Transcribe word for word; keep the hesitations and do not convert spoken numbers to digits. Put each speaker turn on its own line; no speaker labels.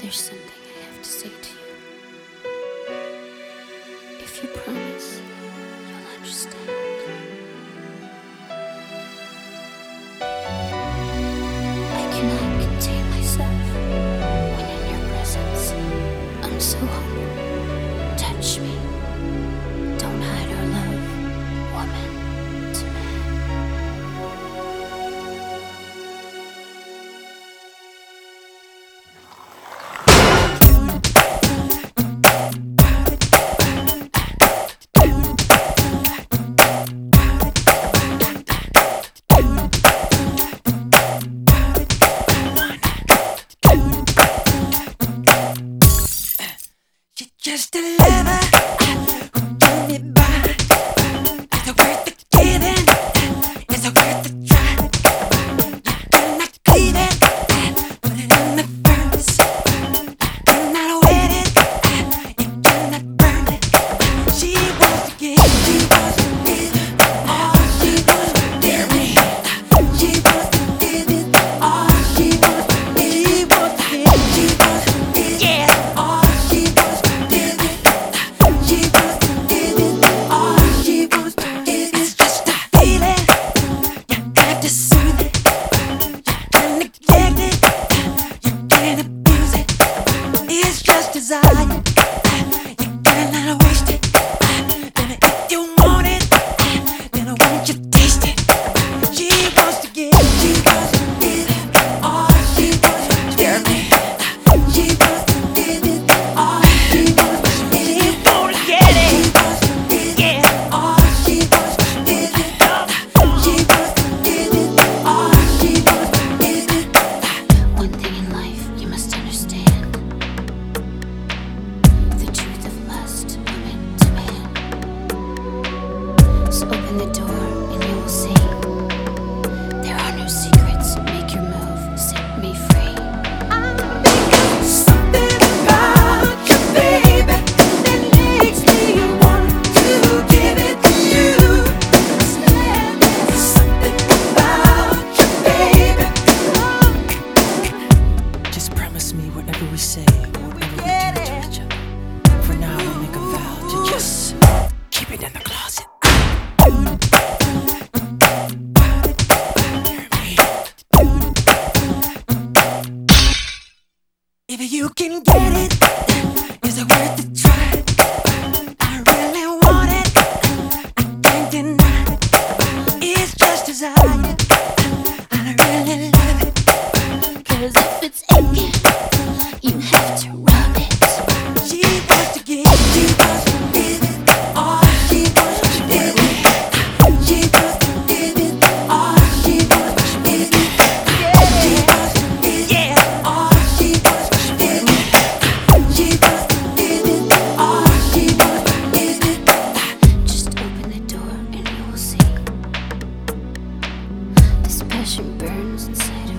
There's something I have to say to you. If you promise, you'll understand. I cannot contain myself when in your presence. I'm so humble. Touch me. Don't hide our love, woman to man.
Just a lover who told me by. Is it worth the giving? Is it worth the try? You cannot cleave it, put it in the furnace. Cannot wet it, you cannot burn it. She wants to give, she wants to give it all. She wants to give me. She wants to give it all. She wants to give, she wants to give, she wants to give, yeah, all. Desire, you cannot waste it. Then if you want it, then won't you taste it? She wants to give, she wants to give it all. She wants to give me. She wants to give it all. She wants to give it. She wanna get it. She wants to give it all. She wants to give it all. She wants to give it all. She wants to give it.
One thing in life you must understand. So open the door and you will see. There are no secrets. Make your move. Set me free.
Something about you, baby, that makes me want to give it to you. Something about you, baby. Just promise me whatever we say, whatever we do to each other. For now, we'll make a vow to just keep it in the closet. If you can get it, is it worth the try? I really want it, I can't deny. It's just desire, I really love it.
Cause if it's aching, you have to rub it.
She wants to give, she wants to give it all. She wants to give it. She wants to give it all. She wants to give it. She wants to give it all. She wants to give it. She wants to give it all. She wants to give it.
Just open the door and you will see. This passion burns inside of